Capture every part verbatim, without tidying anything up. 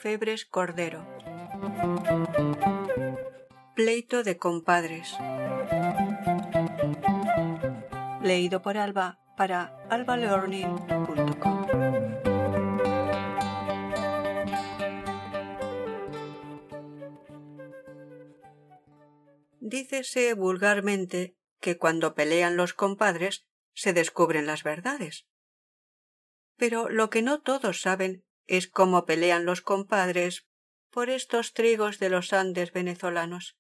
Febres Cordero. Pleito de compadres. Leído por Alba para alba learning punto com. Dícese vulgarmente que cuando pelean los compadres se descubren las verdades. Pero lo que no todos saben es cómo pelean los compadres por estos trigos de los Andes venezolanos.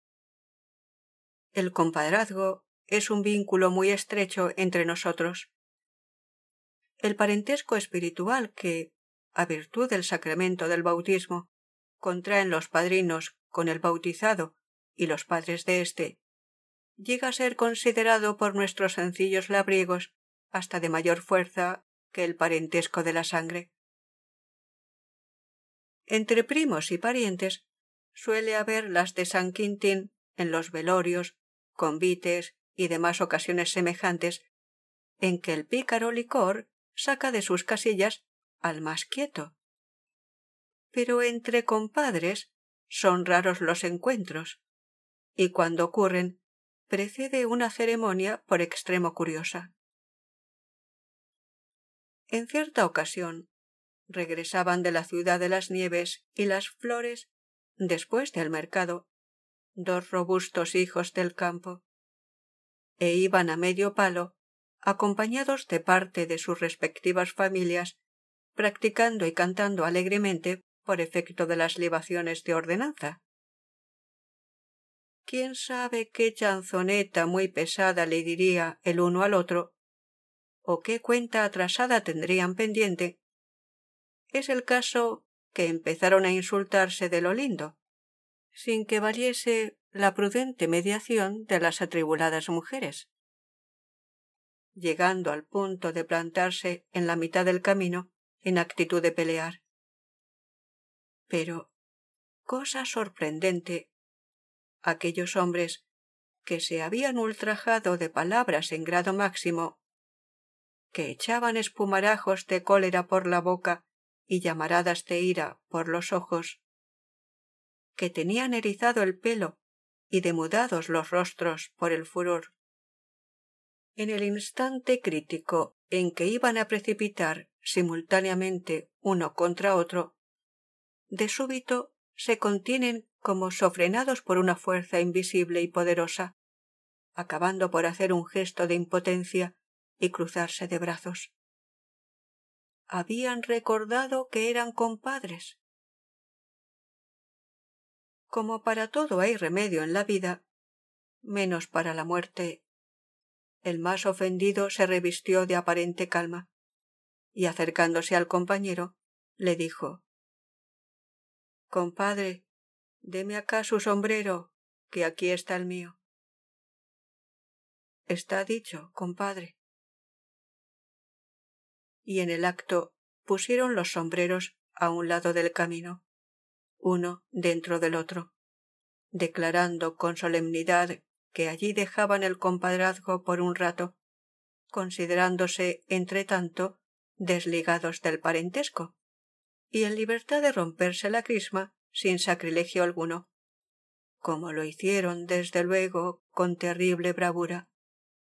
El compadrazgo es un vínculo muy estrecho entre nosotros. El parentesco espiritual que, a virtud del sacramento del bautismo, contraen los padrinos con el bautizado y los padres de éste, llega a ser considerado por nuestros sencillos labriegos hasta de mayor fuerza que el parentesco de la sangre. Entre primos y parientes suele haber las de San Quintín en los velorios, convites y demás ocasiones semejantes, en que el pícaro licor saca de sus casillas al más quieto. Pero entre compadres son raros los encuentros, y cuando ocurren, precede una ceremonia por extremo curiosa. En cierta ocasión, regresaban de la ciudad de las nieves y las flores, después del mercado, dos robustos hijos del campo, e iban a medio palo, acompañados de parte de sus respectivas familias, practicando y cantando alegremente por efecto de las libaciones de ordenanza. ¿Quién sabe qué chanzoneta muy pesada le diría el uno al otro, o qué cuenta atrasada tendrían pendiente? Es el caso que empezaron a insultarse de lo lindo, sin que valiese la prudente mediación de las atribuladas mujeres. Llegando al punto de plantarse en la mitad del camino en actitud de pelear. Pero, cosa sorprendente, aquellos hombres que se habían ultrajado de palabras en grado máximo, que echaban espumarajos de cólera por la boca y llamaradas de ira por los ojos, que tenían erizado el pelo y demudados los rostros por el furor, en el instante crítico en que iban a precipitar simultáneamente uno contra otro, de súbito se contienen como sofrenados por una fuerza invisible y poderosa, acabando por hacer un gesto de impotencia y cruzarse de brazos. Habían recordado que eran compadres. Como para todo hay remedio en la vida, menos para la muerte, el más ofendido se revistió de aparente calma, y acercándose al compañero, le dijo: «Compadre, deme acá su sombrero, que aquí está el mío». «Está dicho, compadre». Y en el acto pusieron los sombreros a un lado del camino, uno dentro del otro, declarando con solemnidad que allí dejaban el compadrazgo por un rato, considerándose, entretanto, desligados del parentesco, y en libertad de romperse la crisma sin sacrilegio alguno, como lo hicieron, desde luego, con terrible bravura.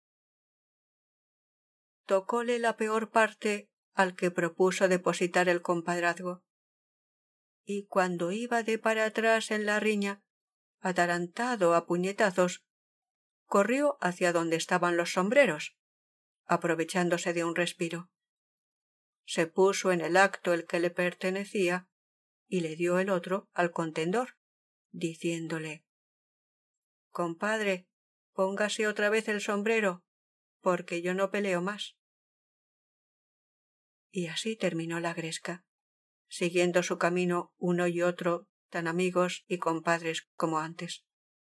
Tocóle la peor parte al que propuso depositar el compadrazgo, y cuando iba de para atrás en la riña, atarantado a puñetazos, corrió hacia donde estaban los sombreros, aprovechándose de un respiro. Se puso en el acto el que le pertenecía y le dio el otro al contendor, diciéndole: «Compadre, póngase otra vez el sombrero, porque yo no peleo más». Y así terminó la gresca, siguiendo su camino uno y otro tan amigos y compadres como antes.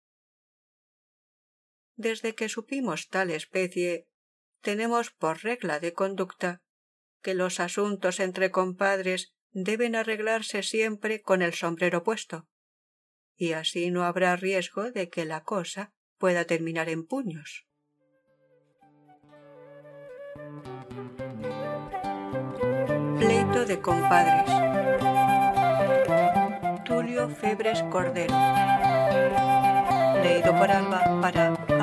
Desde que supimos tal especie, tenemos por regla de conducta que los asuntos entre compadres deben arreglarse siempre con el sombrero puesto, y así no habrá riesgo de que la cosa pueda terminar en puños. Pleito de compadres. Tulio Febres Cordero. Leído por Alba para